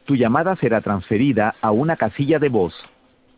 Tu llamada será transferida a una casilla de voz.